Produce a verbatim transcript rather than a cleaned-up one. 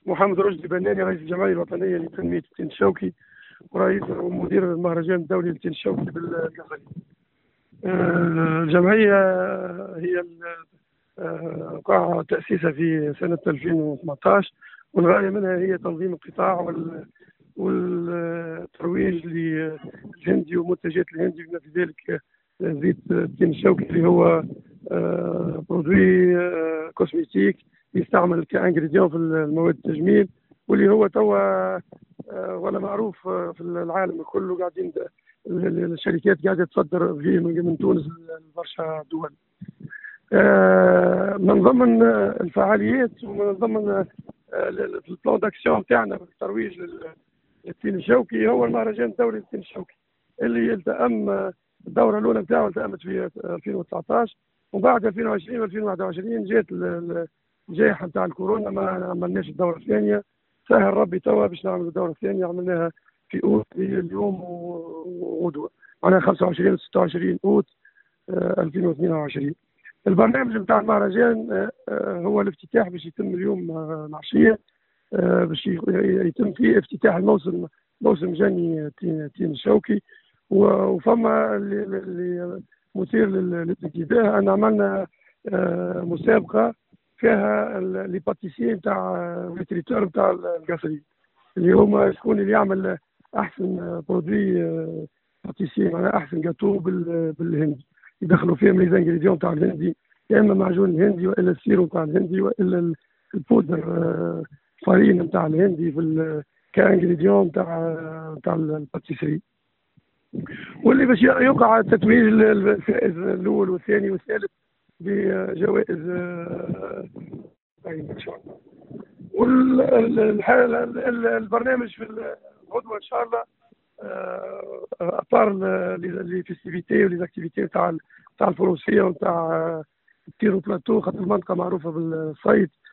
محمد رشدي بناني، رئيس الجمعية الوطنية لتنمية التين الشوكي ورئيس ومدير المهرجان الدولي للتين الشوكي بالقصري. آه، الجمعية هي ال- آه، وقع تأسيسها في سنة ألفين وثمانية عشر، والغاية منها هي تنظيم القطاع وال- والترويج للهندي ومنتجات الهندي، بما في ذلك زيت التين الشوكي اللي هو آه، برودوي آه، كوسميتيك يستعمل كانجريديون في المواد التجميل، واللي هو توا آه، ولا معروف آه، في العالم كله. قاعدين د- ال- ال- الشركات قاعده تصدر فيه من من تونس لبرشا دول. آه، من ضمن آه، الفعاليات ومن ضمن آه، ال- في البلان داكسيون تاعنا في الترويج لل- للتين الشوكي هو المهرجان الدولي للتين الشوكي، اللي التأم آه، الدوره الاولى نتاعو التأمت في ألفين وتسعة عشر، وبعد ألفين وعشرين و ألفين وواحد وعشرين جات ال- ال- الجائحه نتاع الكورونا، ما عملناش الدوره الثانيه. سهل ربي توا باش نعمل الدوره الثانيه، عملناها في اوت اليوم وغدوه، معناها خمسة وعشرين و ستة وعشرين اوت آه، ألفين واثنين وعشرين. البرنامج نتاع المهرجان آه، آه، هو الافتتاح باش يتم اليوم آه، العشيه، آه، باش ي- يتم فيه افتتاح الموسم، موسم جني تين تين الشوكي. و- وفما اللي اللي مثير لل- للانتباه ان عملنا آه، مسابقه فيها ال- لي باتيسيي نتاع التريتور نتاع القصري، اللي هما شكون اللي يعمل احسن برودوي باتيسيي، معناها احسن جاتو بال- بالهندي، يدخلوا فيهم لي زانجريديون تاع الهندي، يا اما معجون الهندي والا السيرو تاع الهندي والا ال- البودر آه، فارين نتاع الهندي في ال- كانجريديون تاع تاع الباتيسري. واللي باش يقع تتويج الفائز الاول والثاني والثالث بجوائز آه، طيب ان شاء الله. والبرنامج في الغدوه ان شاء الله آه، اطار لي فيستيفيتي وليزاكتيفيتي تاع تاع الفروسيه وتاع التيرو بلاتو، خاطر المنطقه معروفه بالصيد